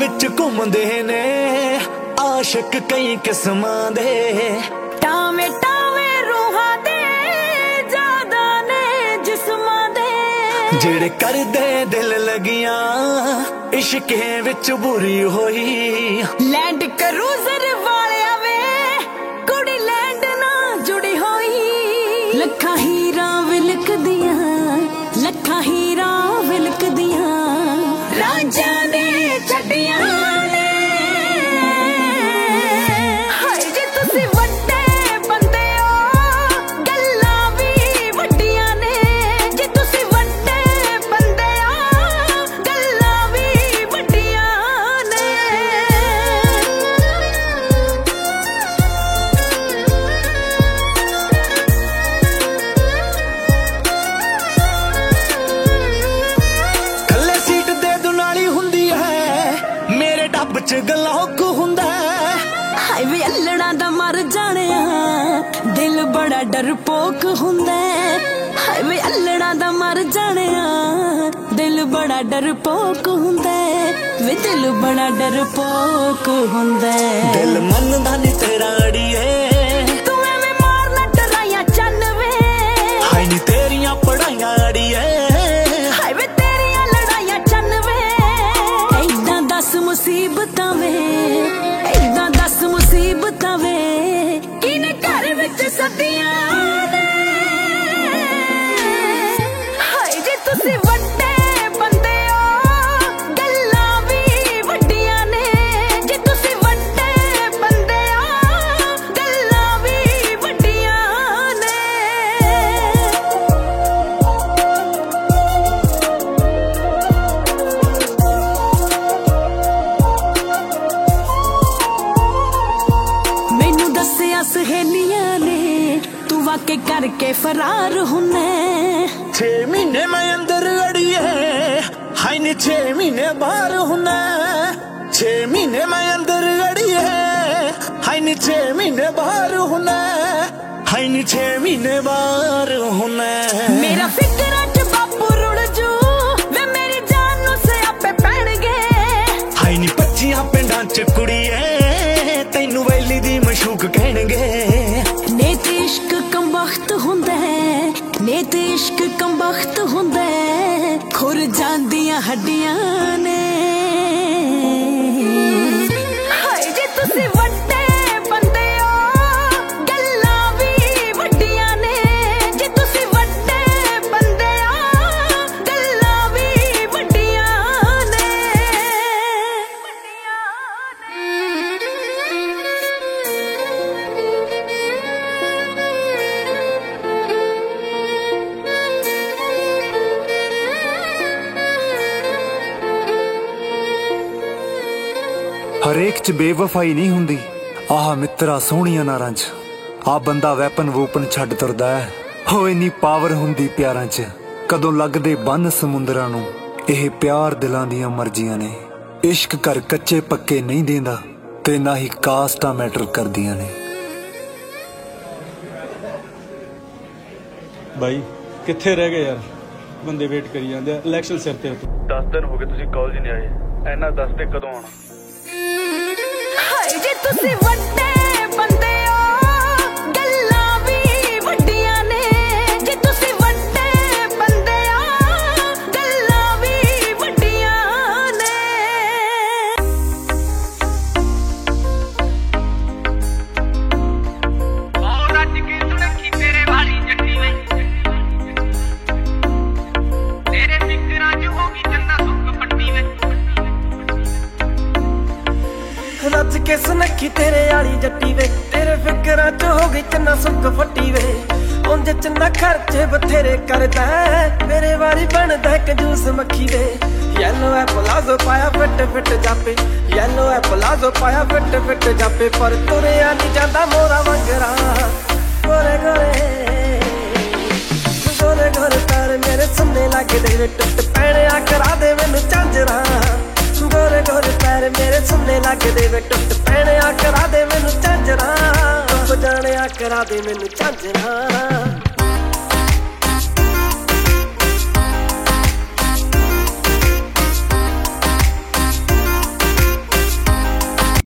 विच घूमदे ने आशिक कई किस्मां दे। टावे टावे रूहां दे जादा ने जिस्मां दे, जेड़े करदे दिल लगियां इश्के विच बुरी होई। लैंड क्रूजर वालिया वे कुड़ी लैंड ना जुड़ी होई। लखां हीरा विलक दियां, लखां हीरा विलक दियां, राजा ने छड्डियां ने। हाय जे तुसी वड्डे बंदे हो गल्लां भी वड्डियां ने। जे तुसी वड्डे बंदे हो गल्लां भी वड्डियां ने। थल्ले सीट दे दुनाली हुंदी है मेरे डब च गलौक हुंदा है। हाय वे अल्लड़ा दा मर जाणिया दिल बड़ा डरपोक हुंदा है। हाय वे अल्लड़ा दा मर जाणिया दिल बड़ा डरपोक हुंदा है। वे दिल बड़ा डरपोक हुंदा है। दिल मनदा नी तेरा अड़िए तू एवें मारना डराइया चन्न वे। हाय नी तेरियां पढ़ाइयां अड़िए हाय वे तेरियां लड़ाइयां चन्न वे। ऐदां दस मुसीबतां वे, ऐदां दस मुसीबतां वे किने घर विच सदियां ने। हाय जे तुसी वड्डे बंदे हो गल्लां भी वड्डियां ने। जे तुसी वड्डे बंदे हो गल्लां भी वड्डियां ने। मैनू दस्सिया सहेलियां ने तू वाके करके फरार हुन्ना। 6 महीने मैं अंदर अड़िए हाय नी 6 महीने बाहर हुन्ना। 6 महीने मैं अंदर अड़िए हाय नी 6 महीने बाहर हुन्ना। हाय नी 6 महीने बाहर हुन्ना। मेरा फिकरा च बापू रुड़ जू वे मेरी जान नू सियापे पैणगे। हाय नी 25 पिंडां च कुड़िए तैनू वैली दी मशूक कहणगे। नेत इश्क कमबख्त हुंदा है, नेत इश्क कमबख्त हुंदा है, खुर जांदियां हड्डियां ने। हाय जे तुसी वड्डे बंदे हो गल्लां भी वड्डियां ने। जे तुसी वड्डे बंदे हो गल्लां भी वड्डियां ने। हरेक च बेवफाई नहीं हुंदी। आह मित्रा सोहणियां नारां च आ बंदा वैपन वूपन छड्ड तुरदा है। हो इन्नी पावर हुंदी प्यारां च कदों लगदे बन समुंदरां नूं। ਇਹ प्यार दिलां दियां मर्जियां ने। इश्क कर कच्चे पक्के नहीं देंदा ते ना ही कास्टां मैटर करदियां ने। भाई कित्थे रह गए यार, बंदे वेट करी जांदे। इलेक्शन सिर ते 10 दिन हो गए तुसी कॉलेज नहीं आए। ऐना दस ते कदों आना? हाय जे तुसी वड्डे बंदे हो गल्लां भी वड्डियां ने। जे तुसी वड्डे बंदे हो गल्लां भी वड्डियां ने। रज के सुनखी तेरे वाली जट्टी वे, तेरे फिकरां च होगी चन्ना सुख पट्टी वे। रज के सुनखी तेरे आली जट्टी वे, तेरे फिकरां च हो गई चन्ना सुख फट्टी वे। उंज चन्ना खर्चे बथेरे करदा मेरे वारी बनदा कंजूस मक्खी वे। येलो है पलाजो पाया फिट फिट जापे, येलो है पलाजो पाया फिट फिट जापे। पर तुरिया नहीं जांदा मोरा वंगरा गोरे गोरे गोरे गोरे पैर मेरे सुनने लग दे टुट पैणे आ करा दे मैनू झांजरा। गोरे गोरे पैर मेरे सुनने लग दे टुट पैणे आ करा दे मैनू झांजरा। जाने आ करा दे मैनू झांजरा।